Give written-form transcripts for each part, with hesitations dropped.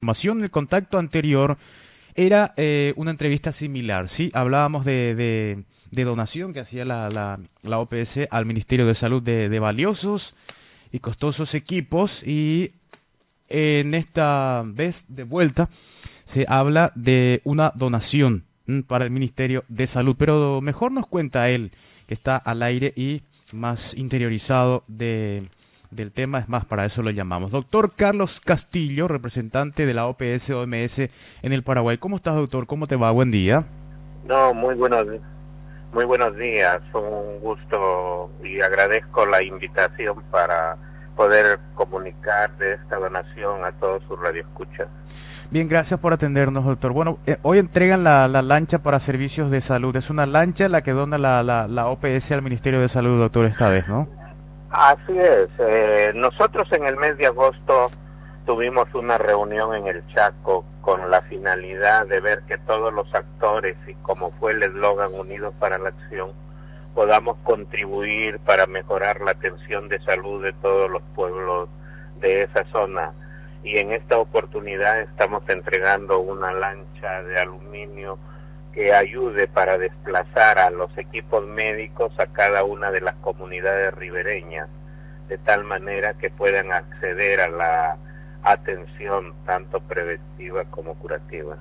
El contacto anterior era una entrevista similar, ¿sí? Hablábamos de donación que hacía la OPS al Ministerio de Salud de valiosos y costosos equipos, y en esta vez de vuelta se habla de una donación para el Ministerio de Salud, pero mejor nos cuenta él, que está al aire y más interiorizado del tema. Es más, para eso lo llamamos. Doctor Carlos Castillo, representante de la OPS-OMS en el Paraguay. ¿Cómo estás, doctor? ¿Cómo te va? Buen día. No, muy buenos días. Un gusto y agradezco la invitación para poder comunicar de esta donación a todos sus radioescuchas. Bien, gracias por atendernos, doctor. Bueno, hoy entregan la lancha para servicios de salud. Es una lancha la que dona la OPS al Ministerio de Salud, doctor, esta vez, ¿no? Así es. Nosotros en el mes de agosto tuvimos una reunión en el Chaco con la finalidad de ver que todos los actores, y como fue el eslogan Unidos para la Acción, podamos contribuir para mejorar la atención de salud de todos los pueblos de esa zona. Y en esta oportunidad estamos entregando una lancha de aluminio que ayude para desplazar a los equipos médicos a cada una de las comunidades ribereñas, de tal manera que puedan acceder a la atención tanto preventiva como curativa.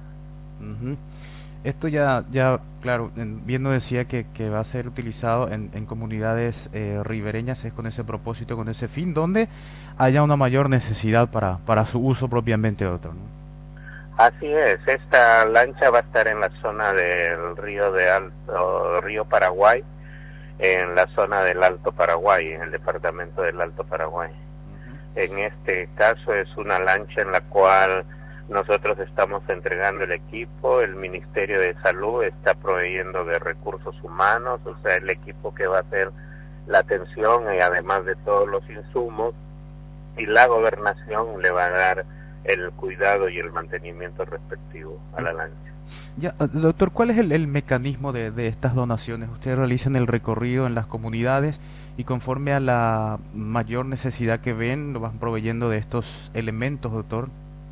Esto ya claro, bien nos decía que va a ser utilizado en comunidades ribereñas, es con ese propósito, con ese fin, donde haya una mayor necesidad para su uso propiamente, doctor, ¿no? Así es. Esta lancha va a estar en la zona del río Paraguay, en la zona del Alto Paraguay, en el departamento del Alto Paraguay. En este caso es una lancha en la cual nosotros estamos entregando el equipo, el Ministerio de Salud está proveyendo de recursos humanos, o sea, el equipo que va a hacer la atención y además de todos los insumos, y la gobernación le va a dar el cuidado y el mantenimiento respectivo a la lancha. Ya, doctor, ¿cuál es el mecanismo de estas donaciones? Ustedes realizan el recorrido en las comunidades y conforme a la mayor necesidad que ven, lo van proveyendo de estos elementos, doctor.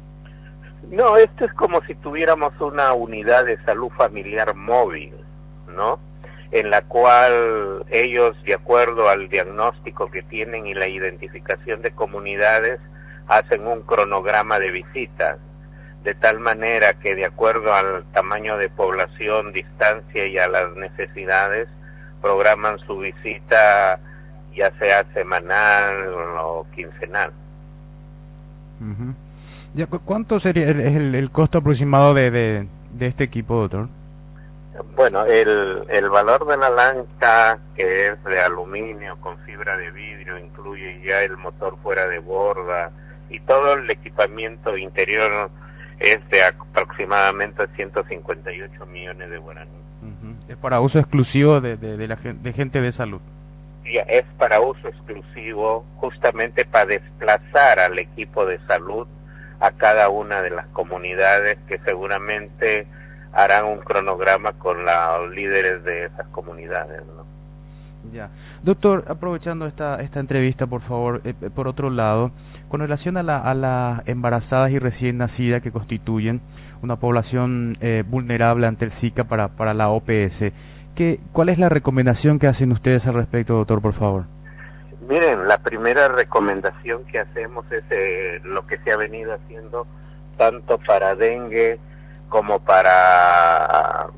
No, esto es como si tuviéramos una unidad de salud familiar móvil, ¿no? En la cual ellos, de acuerdo al diagnóstico que tienen y la identificación de comunidades, hacen un cronograma de visitas, de tal manera que de acuerdo al tamaño de población, distancia y a las necesidades, programan su visita ya sea semanal o quincenal. Ya, ¿cuánto sería el costo aproximado de este equipo, doctor? Bueno, el valor de la lancha, que es de aluminio con fibra de vidrio, incluye ya el motor fuera de borda y todo el equipamiento interior, es de aproximadamente 158 millones de guaraníes. Es para uso exclusivo de gente de salud. Sí, es para uso exclusivo, justamente para desplazar al equipo de salud a cada una de las comunidades, que seguramente harán un cronograma con los líderes de esas comunidades, ¿no? Ya. Doctor, aprovechando esta entrevista, por favor, por otro lado, con relación a las embarazadas y recién nacidas que constituyen una población vulnerable ante el Zika para la OPS, ¿cuál es la recomendación que hacen ustedes al respecto, doctor, por favor? Miren, la primera recomendación que hacemos es lo que se ha venido haciendo tanto para dengue como para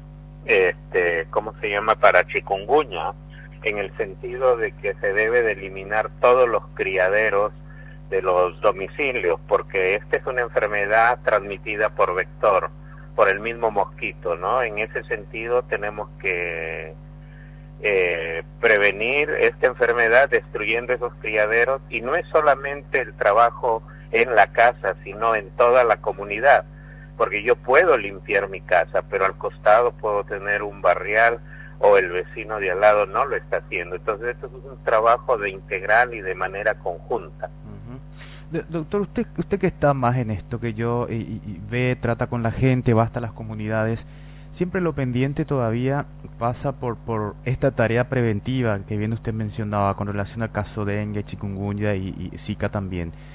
para chikungunya, en el sentido de que se debe de eliminar todos los criaderos de los domicilios, porque esta es una enfermedad transmitida por vector, por el mismo mosquito, ¿no? En ese sentido tenemos que prevenir esta enfermedad destruyendo esos criaderos, y no es solamente el trabajo en la casa, sino en toda la comunidad, porque yo puedo limpiar mi casa, pero al costado puedo tener un barrial o el vecino de al lado no lo está haciendo. Entonces esto es un trabajo de integral y de manera conjunta. Doctor, usted que está más en esto que yo y ve, trata con la gente, va hasta las comunidades, siempre lo pendiente todavía pasa por esta tarea preventiva que bien usted mencionaba con relación al caso de dengue, chikungunya y Zika también.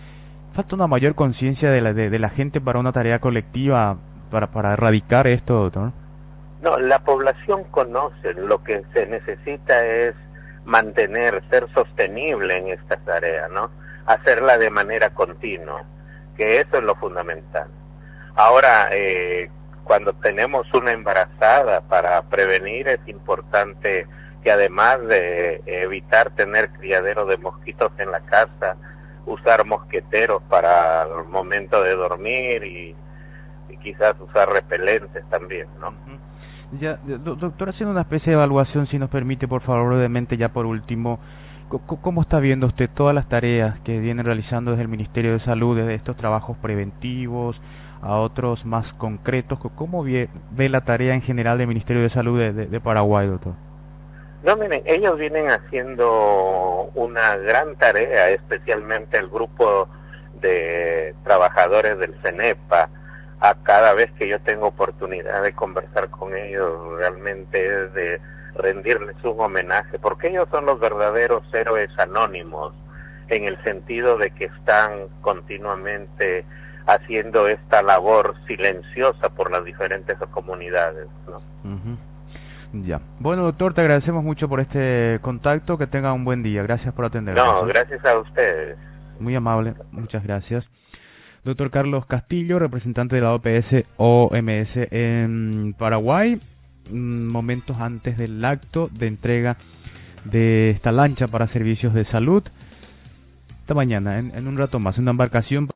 falta una mayor conciencia de la gente para una tarea colectiva, para erradicar esto, doctor. No, la población conoce, lo que se necesita es mantener, ser sostenible en esta tarea, ¿no? Hacerla de manera continua, que eso es lo fundamental. Ahora, cuando tenemos una embarazada, para prevenir es importante que además de evitar tener criadero de mosquitos en la casa, usar mosqueteros para el momento de dormir y quizás usar repelentes también, ¿no? Ya, doctor, haciendo una especie de evaluación, si nos permite, por favor, brevemente, ya por último, ¿cómo está viendo usted todas las tareas que viene realizando desde el Ministerio de Salud, desde estos trabajos preventivos a otros más concretos? ¿Cómo ve la tarea en general del Ministerio de Salud de Paraguay, doctor? No, miren, ellos vienen haciendo una gran tarea, especialmente el grupo de trabajadores del CENEPA. A cada vez que yo tengo oportunidad de conversar con ellos, realmente es de rendirles un homenaje, porque ellos son los verdaderos héroes anónimos, en el sentido de que están continuamente haciendo esta labor silenciosa por las diferentes comunidades, ¿no? Ya. Bueno, doctor, te agradecemos mucho por este contacto, que tenga un buen día. Gracias por atendernos. No, gracias a ustedes. Muy amable, muchas gracias. Doctor Carlos Castillo, representante de la OPS-OMS en Paraguay, momentos antes del acto de entrega de esta lancha para servicios de salud. Esta mañana, en un rato más, una embarcación